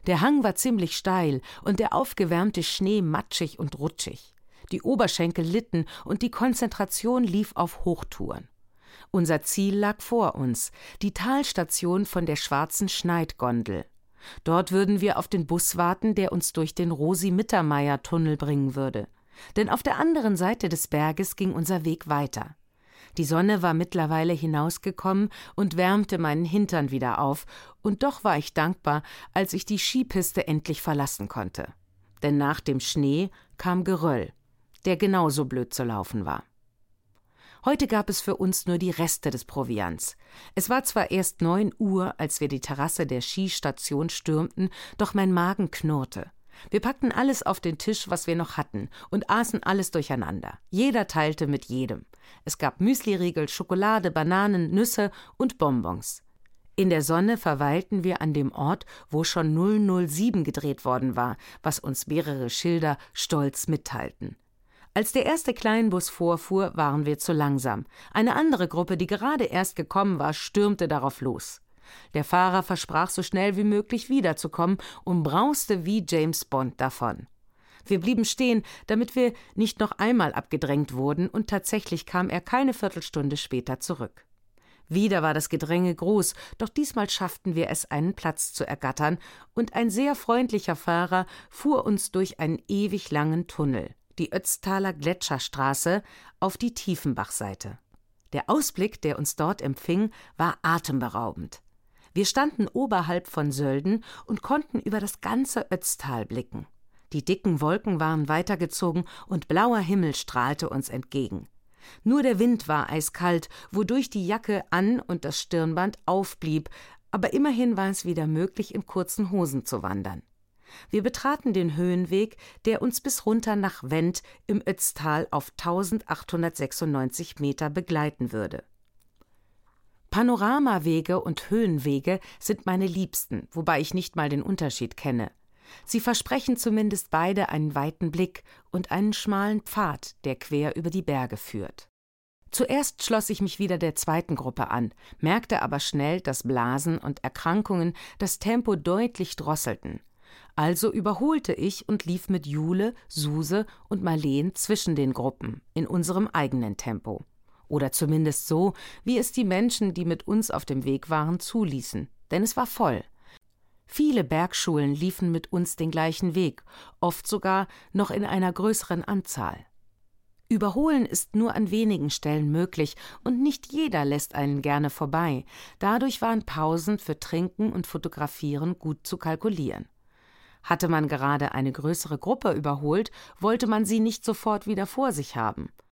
Der Hang war ziemlich steil und der aufgewärmte Schnee matschig und rutschig. Die Oberschenkel litten und die Konzentration lief auf Hochtouren. Unser Ziel lag vor uns, die Talstation von der Schwarzen Schneidgondel. Dort würden wir auf den Bus warten, der uns durch den Rosi-Mittermeier-Tunnel bringen würde. Denn auf der anderen Seite des Berges ging unser Weg weiter. Die Sonne war mittlerweile hinausgekommen und wärmte meinen Hintern wieder auf, und doch war ich dankbar, als ich die Skipiste endlich verlassen konnte. Denn nach dem Schnee kam Geröll, der genauso blöd zu laufen war. Heute gab es für uns nur die Reste des Proviants. Es war zwar erst 9 Uhr, als wir die Terrasse der Skistation stürmten, doch mein Magen knurrte. Wir packten alles auf den Tisch, was wir noch hatten, und aßen alles durcheinander. Jeder teilte mit jedem. Es gab Müsliriegel, Schokolade, Bananen, Nüsse und Bonbons. In der Sonne verweilten wir an dem Ort, wo schon 007 gedreht worden war, was uns mehrere Schilder stolz mitteilten. Als der erste Kleinbus vorfuhr, waren wir zu langsam. Eine andere Gruppe, die gerade erst gekommen war, stürmte darauf los. Der Fahrer versprach, so schnell wie möglich wiederzukommen und brauste wie James Bond davon. Wir blieben stehen, damit wir nicht noch einmal abgedrängt wurden, und tatsächlich kam er keine Viertelstunde später zurück. Wieder war das Gedränge groß, doch diesmal schafften wir es, einen Platz zu ergattern, und ein sehr freundlicher Fahrer fuhr uns durch einen ewig langen Tunnel, die Ötztaler Gletscherstraße, auf die Tiefenbachseite. Der Ausblick, der uns dort empfing, war atemberaubend. Wir standen oberhalb von Sölden und konnten über das ganze Ötztal blicken. Die dicken Wolken waren weitergezogen und blauer Himmel strahlte uns entgegen. Nur der Wind war eiskalt, wodurch die Jacke an und das Stirnband aufblieb, aber immerhin war es wieder möglich, in kurzen Hosen zu wandern. Wir betraten den Höhenweg, der uns bis runter nach Wendt im Ötztal auf 1896 Meter begleiten würde. Panoramawege und Höhenwege sind meine Liebsten, wobei ich nicht mal den Unterschied kenne. Sie versprechen zumindest beide einen weiten Blick und einen schmalen Pfad, der quer über die Berge führt. Zuerst schloss ich mich wieder der zweiten Gruppe an, merkte aber schnell, dass Blasen und Erkrankungen das Tempo deutlich drosselten. Also überholte ich und lief mit Jule, Suse und Marleen zwischen den Gruppen, in unserem eigenen Tempo. Oder zumindest so, wie es die Menschen, die mit uns auf dem Weg waren, zuließen, denn es war voll. Viele Bergschulen liefen mit uns den gleichen Weg, oft sogar noch in einer größeren Anzahl. Überholen ist nur an wenigen Stellen möglich und nicht jeder lässt einen gerne vorbei. Dadurch waren Pausen für Trinken und Fotografieren gut zu kalkulieren. Hatte man gerade eine größere Gruppe überholt, wollte man sie nicht sofort wieder vor sich haben.